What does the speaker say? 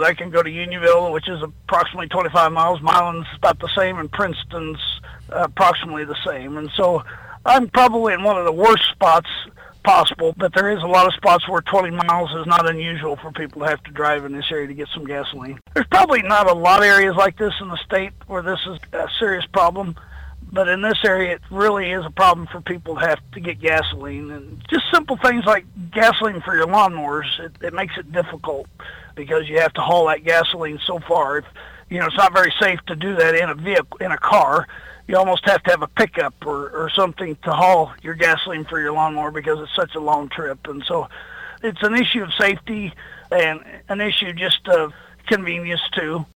I can go to Unionville, which is approximately 25 miles. Milan's about the same, and Princeton's approximately the same. And so I'm probably in one of the worst spots possible, but there is a lot of spots where 20 miles is not unusual for people to have to drive in this area to get some gasoline. There's probably not a lot of areas like this in the state where this is a serious problem, but in this area it really is a problem for people to have to get gasoline. And just simple things like gasoline for your lawnmowers, it makes it difficult because you have to haul that gasoline so far. It's not very safe to do that in a vehicle, in a car. You almost have to have a pickup or something to haul your gasoline for your lawnmower because it's such a long trip. And so it's an issue of safety and an issue just of convenience too.